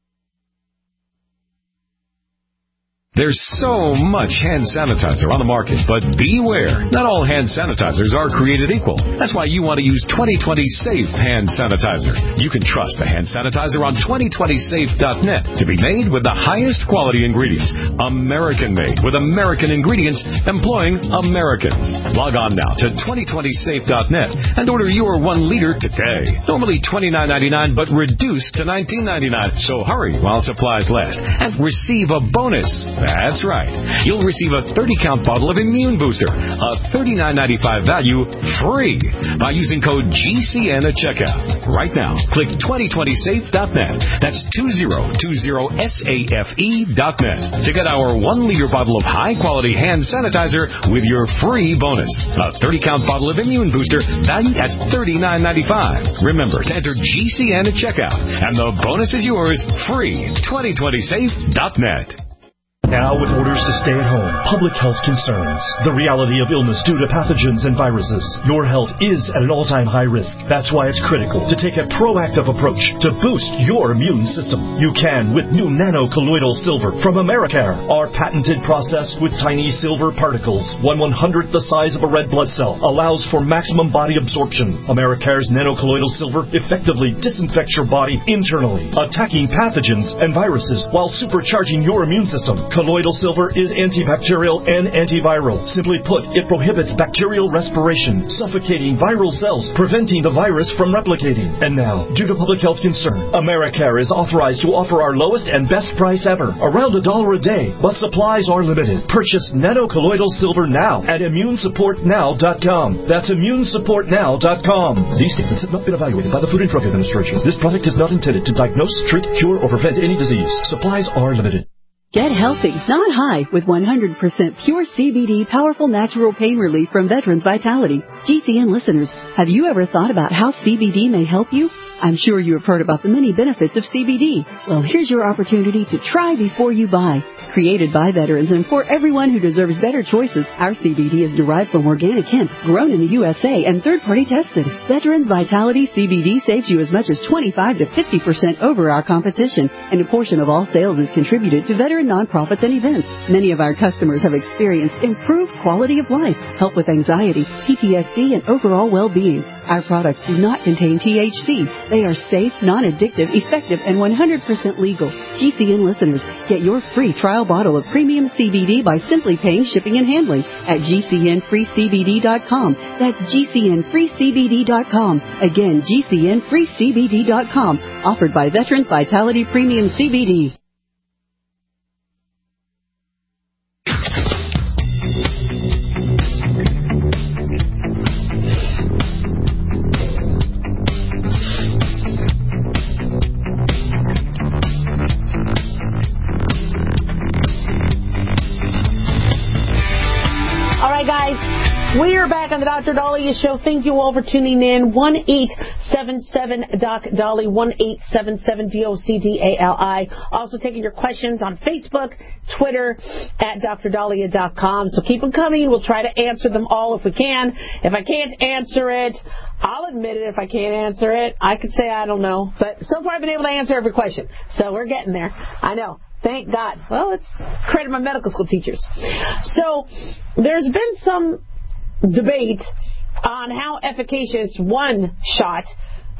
There's so much hand sanitizer on the market, but beware. Not all hand sanitizers are created equal. That's why you want to use twenty twenty Safe Hand Sanitizer. You can trust the hand sanitizer on twenty twenty safe dot net to be made with the highest quality ingredients. American-made with American ingredients employing Americans. Log on now to twenty twenty safe dot net and order your one liter today. Normally twenty-nine ninety-nine, but reduced to nineteen ninety-nine. So hurry while supplies last and receive a bonus. That's right. You'll receive a thirty count bottle of Immune Booster, a thirty-nine ninety-five value, free by using code G C N at checkout. Right now, click twenty twenty safe dot net. That's twenty twenty safe dot net to get our one liter bottle of high-quality hand sanitizer with your free bonus. A thirty count bottle of Immune Booster valued at thirty-nine ninety-five. Remember to enter G C N at checkout, and the bonus is yours free. twenty twenty safe dot net. Now, with orders to stay at home, public health concerns, the reality of illness due to pathogens and viruses, your health is at an all-time high risk. That's why it's critical to take a proactive approach to boost your immune system. You can with new nano-colloidal silver from Americare. Our patented process with tiny silver particles, one one-hundredth the size of a red blood cell, allows for maximum body absorption. Americare's nano-colloidal silver effectively disinfects your body internally, attacking pathogens and viruses while supercharging your immune system. Colloidal silver is antibacterial and antiviral. Simply put, it prohibits bacterial respiration, suffocating viral cells, preventing the virus from replicating. And now, due to public health concern, Americare is authorized to offer our lowest and best price ever, around a dollar a day, but supplies are limited. Purchase nano-colloidal silver now at immune support now dot com. That's immune support now dot com. These statements have not been evaluated by the Food and Drug Administration. This product is not intended to diagnose, treat, cure, or prevent any disease. Supplies are limited. Get healthy, not high, with one hundred percent pure C B D powerful natural pain relief from Veterans Vitality. G C N listeners, have you ever thought about how C B D may help you? I'm sure you have heard about the many benefits of C B D. Well, here's your opportunity to try before you buy. Created by veterans and for everyone who deserves better choices, our C B D is derived from organic hemp, grown in the U S A and third-party tested. Veterans Vitality C B D saves you as much as twenty-five to fifty percent over our competition, and a portion of all sales is contributed to veteran nonprofits and events. Many of our customers have experienced improved quality of life, help with anxiety, P T S D, and overall well-being. Our products do not contain T H C. They are safe, non-addictive, effective, and one hundred percent legal. G C N listeners, get your free trial bottle of premium C B D by simply paying shipping and handling at G C N free C B D dot com. That's G C N free C B D dot com. Again, G C N free C B D dot com. Offered by Veterans Vitality Premium C B D. We are back on the Doctor Dahlia Show. Thank you all for tuning in. one eight seven seven D O C D A L I, one eight seven seven D O C D A L I. Also taking your questions on Facebook, Twitter, at dr dahlia dot com. So keep them coming. We'll try to answer them all if we can. If I can't answer it, I'll admit it if I can't answer it. I could say I don't know. But so far I've been able to answer every question. So we're getting there. I know. Thank God. Well, it's credit my medical school teachers. So there's been some debate on how efficacious one shot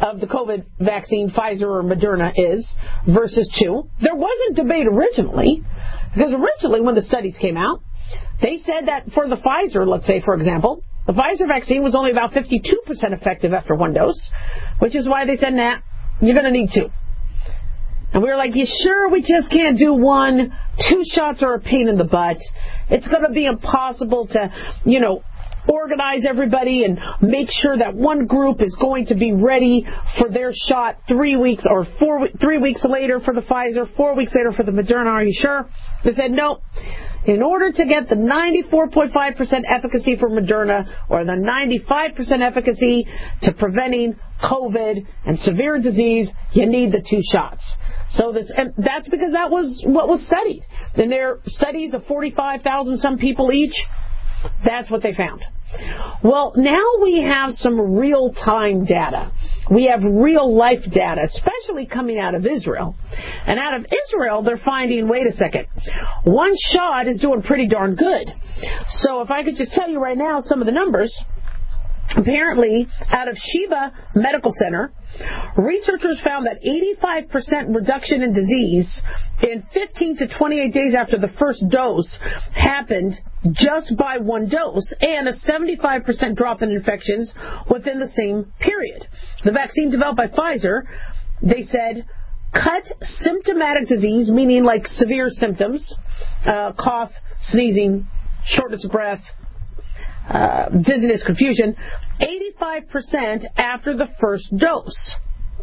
of the COVID vaccine, Pfizer or Moderna, is versus two. There wasn't debate originally, because originally when the studies came out, they said that for the Pfizer, let's say, for example, the Pfizer vaccine was only about fifty-two percent effective after one dose, which is why they said, nah, you're going to need two. And we were like, you sure we just can't do one? Two shots are a pain in the butt. It's going to be impossible to, you know, organize everybody and make sure that one group is going to be ready for their shot three weeks or four, three weeks later for the Pfizer, four weeks later for the Moderna. Are you sure? They said, no. In order to get the ninety-four point five percent efficacy for Moderna or the ninety-five percent efficacy to preventing COVID and severe disease, you need the two shots. So this, and that's because that was what was studied. In their studies of forty-five thousand some people each, that's what they found. Well, now we have some real-time data. We have real-life data, especially coming out of Israel. And out of Israel, they're finding, wait a second, one shot is doing pretty darn good. So if I could just tell you right now some of the numbers. Apparently, out of Sheba Medical Center, researchers found that eighty-five percent reduction in disease in fifteen to twenty-eight days after the first dose happened just by one dose, and a seventy-five percent drop in infections within the same period. The vaccine developed by Pfizer, they said, cut symptomatic disease, meaning like severe symptoms, uh, cough, sneezing, shortness of breath, Uh, dizziness, confusion, eighty-five percent after the first dose.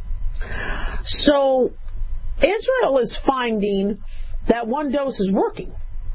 So Israel is finding that one dose is working.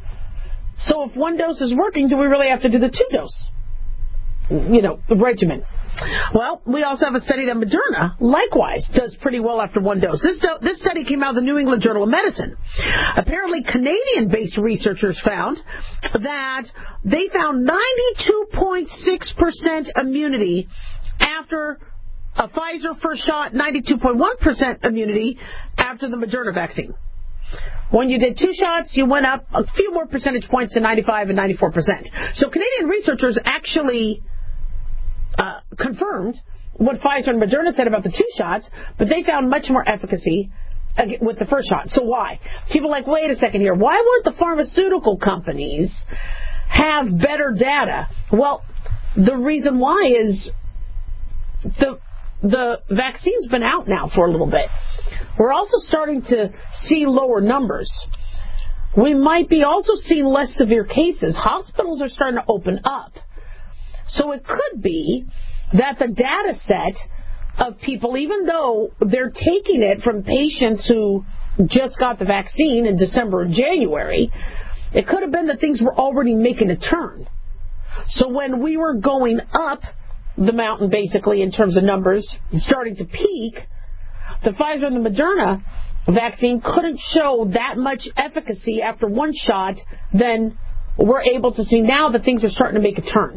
So if one dose is working, do we really have to do the two dose, you know, the regimen? Well, we also have a study that Moderna, likewise, does pretty well after one dose. This, do- this study came out of the New England Journal of Medicine. Apparently, Canadian-based researchers found that they found ninety-two point six percent immunity after a Pfizer first shot, ninety-two point one percent immunity after the Moderna vaccine. When you did two shots, you went up a few more percentage points to ninety-five and ninety-four percent. So Canadian researchers actually Uh, confirmed what Pfizer and Moderna said about the two shots, but they found much more efficacy with the first shot. So why? People are like, wait a second here. Why won't the pharmaceutical companies have better data? Well, the reason why is the the vaccine's been out now for a little bit. We're also starting to see lower numbers. We might be also seeing less severe cases. Hospitals are starting to open up. So it could be that the data set of people, even though they're taking it from patients who just got the vaccine in December or January, it could have been that things were already making a turn. So when we were going up the mountain, basically, in terms of numbers, starting to peak, the Pfizer and the Moderna vaccine couldn't show that much efficacy after one shot, then we're able to see now that things are starting to make a turn.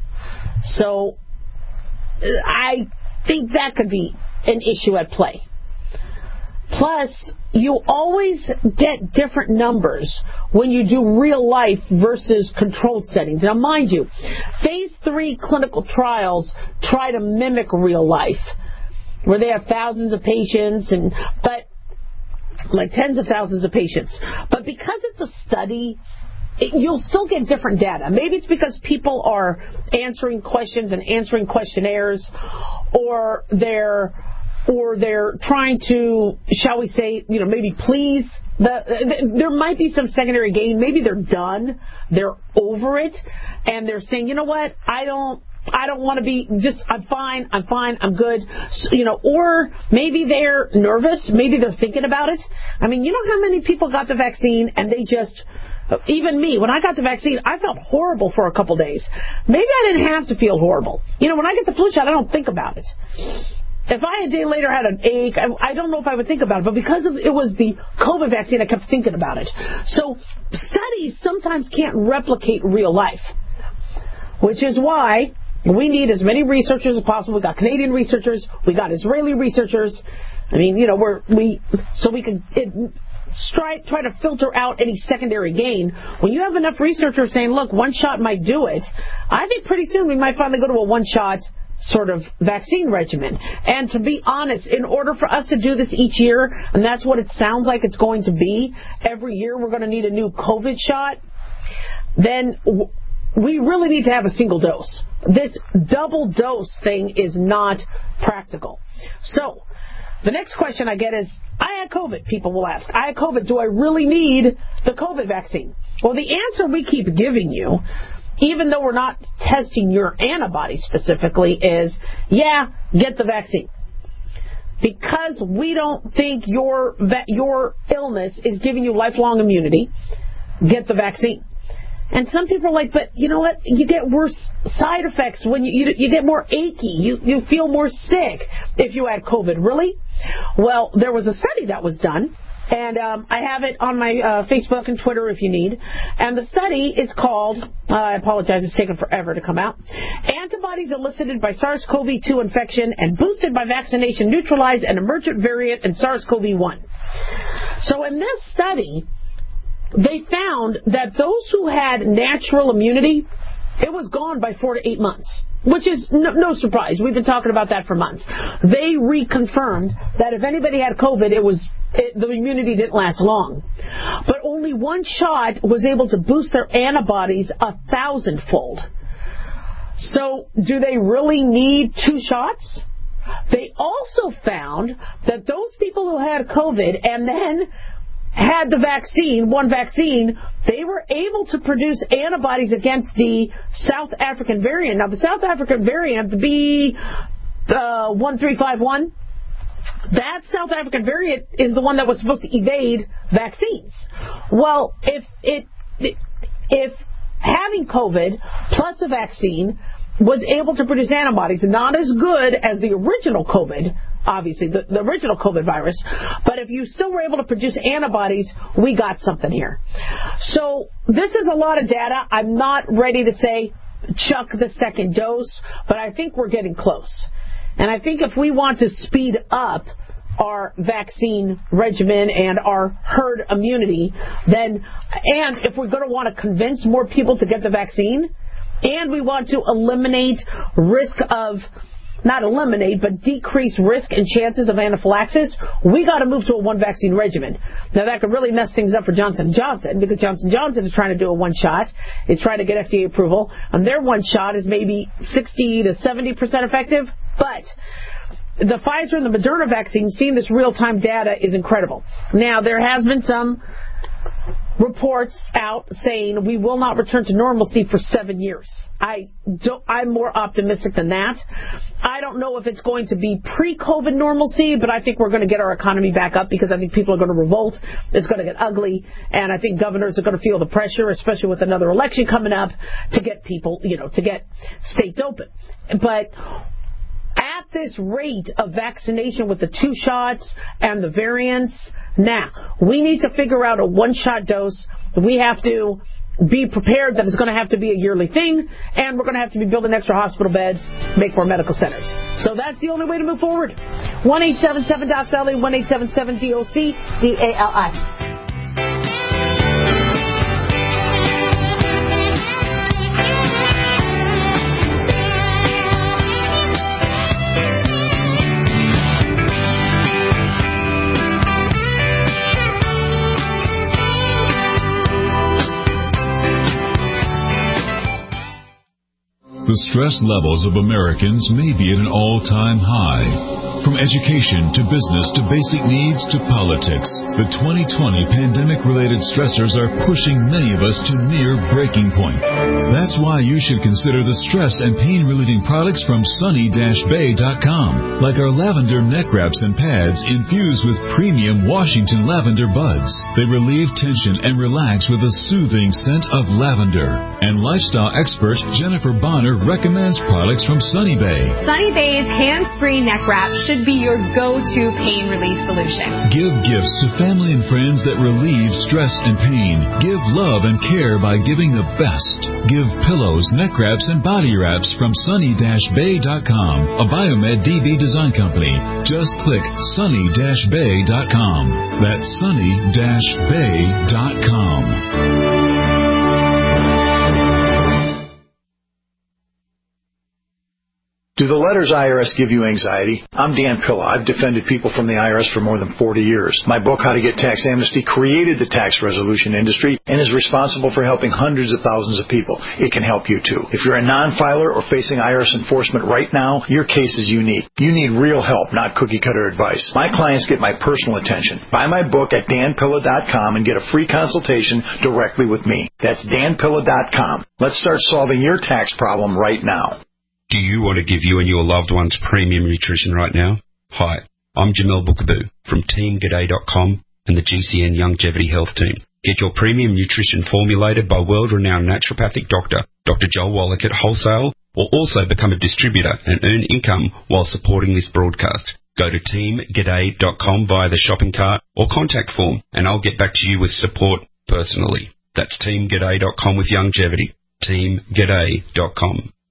So I think that could be an issue at play. Plus, you always get different numbers when you do real life versus controlled settings. Now, mind you, phase three clinical trials try to mimic real life, where they have thousands of patients, and but like tens of thousands of patients. But because it's a study, you'll still get different data. Maybe it's because people are answering questions and answering questionnaires, or they're or they're trying to, shall we say, you know, maybe please. The, there might be some secondary gain. Maybe they're done, they're over it, and they're saying, you know what, I don't. I don't want to be just, I'm fine, I'm fine, I'm good. So, you know, or maybe they're nervous, maybe they're thinking about it. I mean, you know how many people got the vaccine and they just, even me, when I got the vaccine, I felt horrible for a couple days. Maybe I didn't have to feel horrible. You know, when I get the flu shot, I don't think about it. If I a day later had an ache, I, I don't know if I would think about it, but because of, it was the COVID vaccine, I kept thinking about it. So studies sometimes can't replicate real life, which is why we need as many researchers as possible. We got Canadian researchers, we got Israeli researchers. I mean, you know, we're we so we can it, try try to filter out any secondary gain. When you have enough researchers saying, "Look, one shot might do it," I think pretty soon we might finally go to a one shot sort of vaccine regimen. And to be honest, in order for us to do this each year, and that's what it sounds like it's going to be, every year we're going to need a new COVID shot, then we really need to have a single dose. This double dose thing is not practical. So, the next question I get is, I had COVID, people will ask. I had COVID, do I really need the COVID vaccine? Well, the answer we keep giving you, even though we're not testing your antibodies specifically, is, yeah, get the vaccine. Because we don't think your your illness is giving you lifelong immunity, get the vaccine. And some people are like, but you know what? You get worse side effects when you you, you get more achy. You you feel more sick if you had COVID. Really? Well, there was a study that was done, and um, I have it on my uh, Facebook and Twitter if you need. And the study is called, uh, I apologize, it's taken forever to come out, Antibodies Elicited by SARS-C o V two Infection and Boosted by Vaccination Neutralize an Emergent Variant in SARS-C o V one. So in this study, they found that those who had natural immunity, it was gone by four to eight months, which is no, no surprise. We've been talking about that for months. They reconfirmed that if anybody had COVID, it was it, the immunity didn't last long. But only one shot was able to boost their antibodies a thousandfold. So do they really need two shots? They also found that those people who had COVID and then had the vaccine, one vaccine, they were able to produce antibodies against the South African variant. Now, the South African variant, the B one three five one, that South African variant is the one that was supposed to evade vaccines. Well, if it, if having COVID plus a vaccine was able to produce antibodies, not as good as the original COVID, obviously, the, the original COVID virus, but if you still were able to produce antibodies, we got something here. So this is a lot of data. I'm not ready to say chuck the second dose, but I think we're getting close. And I think if we want to speed up our vaccine regimen and our herd immunity, then, and if we're going to want to convince more people to get the vaccine, and we want to eliminate risk of not eliminate, but decrease risk and chances of anaphylaxis, we got to move to a one-vaccine regimen. Now, that could really mess things up for Johnson and Johnson, because Johnson and Johnson is trying to do a one-shot, is trying to get F D A approval, and their one-shot is maybe sixty to seventy percent effective, but the Pfizer and the Moderna vaccine, seeing this real-time data is incredible. Now, there has been some reports out saying we will not return to normalcy for seven years. I don't, I'm more optimistic than that. I don't know if it's going to be pre-COVID normalcy, but I think we're going to get our economy back up because I think people are going to revolt. It's going to get ugly, and I think governors are going to feel the pressure, especially with another election coming up, to get people, you know, to get states open. But at this rate of vaccination with the two shots and the variants, now, we need to figure out a one-shot dose. We have to be prepared that it's going to have to be a yearly thing, and we're going to have to be building extra hospital beds, make more medical centers. So that's the only way to move forward. one eight seven seven D O C D A L I, one eight seven seven D O C D A L I. The stress levels of Americans may be at an all-time high. From education to business to basic needs to politics, the twenty twenty pandemic-related stressors are pushing many of us to near breaking point. That's why you should consider the stress and pain-relieving products from sunny dash bay dot com, like our lavender neck wraps and pads infused with premium Washington lavender buds. They relieve tension and relax with a soothing scent of lavender. And lifestyle expert Jennifer Bonner recommends products from Sunny Bay. Sunny Bay's hands-free neck wrap should be your go-to pain relief solution. Give gifts to family and friends that relieve stress and pain. Give love and care by giving the best. Give pillows, neck wraps, and body wraps from sunny dash bay dot com, a Biomed D B design company. Just click sunny dash bay dot com. That's sunny dash bay dot com. Do the letters I R S give you anxiety? I'm Dan Pilla. I've defended people from the I R S for more than forty years. My book, How to Get Tax Amnesty, created the tax resolution industry and is responsible for helping hundreds of thousands of people. It can help you too. If you're a non-filer or facing I R S enforcement right now, your case is unique. You need real help, not cookie-cutter advice. My clients get my personal attention. Buy my book at dan pilla dot com and get a free consultation directly with me. That's dan pilla dot com. Let's start solving your tax problem right now. Do you want to give you and your loved ones premium nutrition right now? Hi, I'm Jamel Bookaboo from team g'day dot com and the G C N Longevity Health Team. Get your premium nutrition formulated by world-renowned naturopathic doctor, Doctor Joel Wallach at wholesale, or also become a distributor and earn income while supporting this broadcast. Go to team g'day dot com via the shopping cart or contact form, and I'll get back to you with support personally. That's team g'day dot com with longevity. team g'day dot com.